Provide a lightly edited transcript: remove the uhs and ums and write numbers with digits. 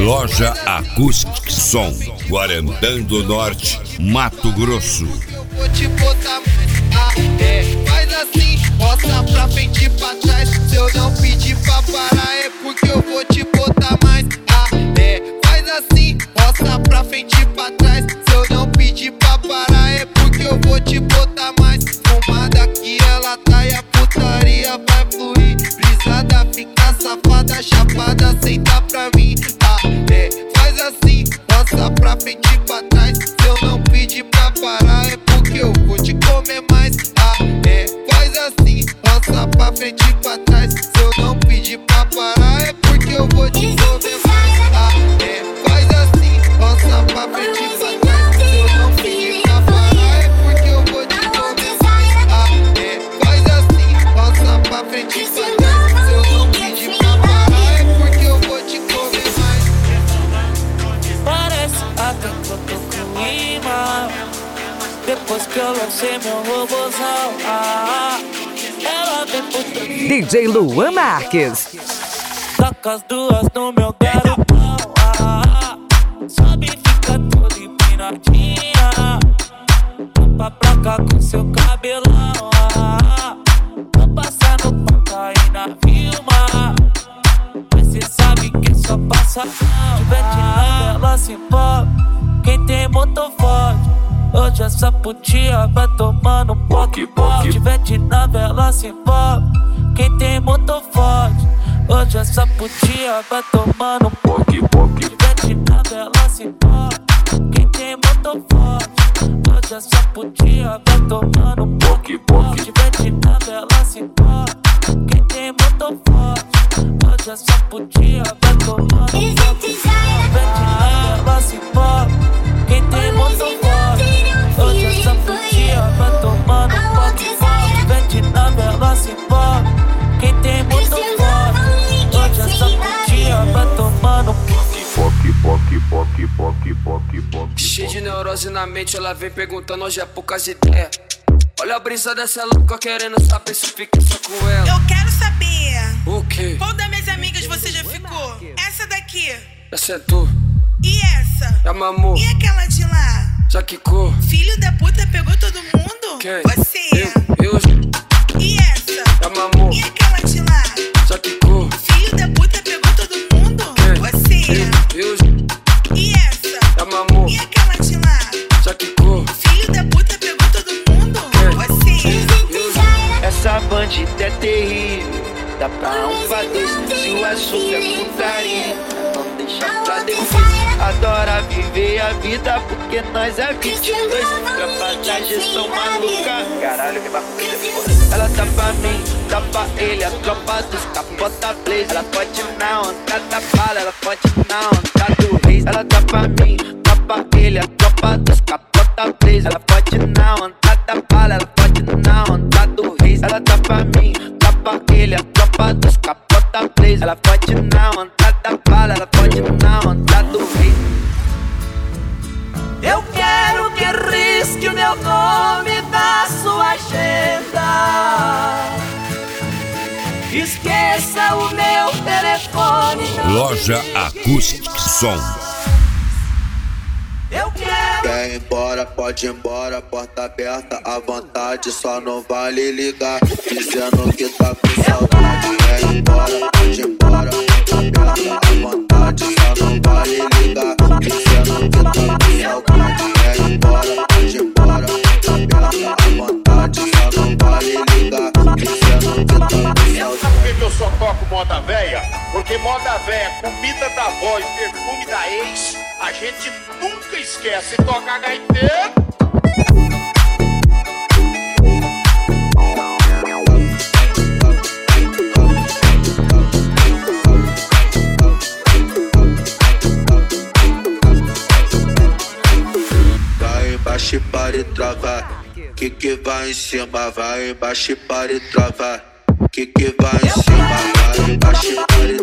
Loja Acoustic Som, Guarantã do Norte, Mato Grosso. Eu vou te botar mais, faz assim, roça pra frente e pra trás. Se eu não pedir pra parar é porque eu vou te botar mais, faz assim, roça pra frente e pra trás. Se eu não pedir pra parar é porque eu vou te botar mais. Fumada que ela tá e a putaria vai fluir. Brisada fica safada, chapada, senta pra mim, faz assim, roça pra frente e pra trás. Se eu não pedir pra parar é porque eu vou te comer mais, faz assim, roça pra frente e pra trás. Se eu não pedir pra parar é porque eu vou te comer mais, faz assim, roça pra frente e pra trás. Se eu não pedir pra parar é porque eu vou te comer mais, faz assim, roça pra frente e pra trás. Se eu não pedir pra parar é porque eu vou te comer mais. Parece até que eu tô com imã. Depois que eu lancei meu robôzão, ela vem por trás. DJ Luan Marques. Taca as duas no meu garotão, sobe e fica toda empinadinha. Tampa pra cá com seu cabelão, vou passar no paca e na Vilma. Mas cê sabe que só passa não. Tivete na vela se envolve, quem tem motor forte. Hoje essa putia vai tomando um poque-poque. Tivete na vela se envolve, quem tem motor forte. Hoje essa putia vai tomando um poque-poque. Tivete na vela se envolve, quem tem motor forte. Hoje essa putia vai tomando um poque-poque. Tivete na vela se envolve, quem tem motor forte. Hoje essa putia vai tomando um poque-poque. Tivete na vela se envolve, quem tem motor forte. Hoje essa putia vai tomando um poque-poque. Tivete na vela se envolve, quem tem motor forte. Hoje essa putia vai tomando um cheio de neurose na mente, ela vem perguntando, hoje é poucas ideias. Olha a brisa dessa louca querendo saber se fica só com ela. Eu quero saber. O quê? Qual das minhas amigas você já ficou? Essa daqui. Já sentou? E essa? Já mamou? E aquela de lá? Já quicou? Filho da puta pegou todo mundo? Quem? Você. Eu. E essa? Já mamou? E aquela de lá? Já quicou? Filho da puta pegou todo mundo? Quem? Você. Eu. E essa? Já mamou? E aquela de lá? Já quicou? Filho da puta pegou todo mundo? Quem? Você. Essa bandida é terrível, dá pra um pra dois. Se o assunto é putaria, não deixa pra depois. Adora viver a vida porque nós é 22. Tropa da gestão maluca, caralho que bagulho. Ela tá pra mim, tá pra ele, a tropa dos capota blaze. Ela pode na onda da bala, ela pode na onda do reis. Ela tá pra mim, tá pra ele, a tropa dos capota blaze. Ela pode na onda da bala, ela pode na onda do reis. Ela tá pra mim, tá pra ele, a tropa dos capota blaze. Ela pode na onda da bala, ela pode na onda do reis. Eu quero que risque o meu nome da sua agenda. Esqueça o meu telefone. Loja Acoustic Som. Eu quero. Quer ir embora, pode ir embora, porta aberta à vontade, só não vale ligar, dizendo que tá com saudade. Quer ir embora, pode ir embora, porta aberta à vontade, só não vale ligar, dizendo que tá com saudade. Quer ir embora, pode ir embora, porta aberta à vontade, só não vale ligar, dizendo que tá com saudade. Sabe por que eu só toco moda véia? Porque moda véia, comida da avó e perfume da ex, a gente nunca esquece. Toca gaiteiro. Vai embaixo e para e trava, que vai em cima, vai embaixo e para e trava, que vai em cima, vai embaixo e para e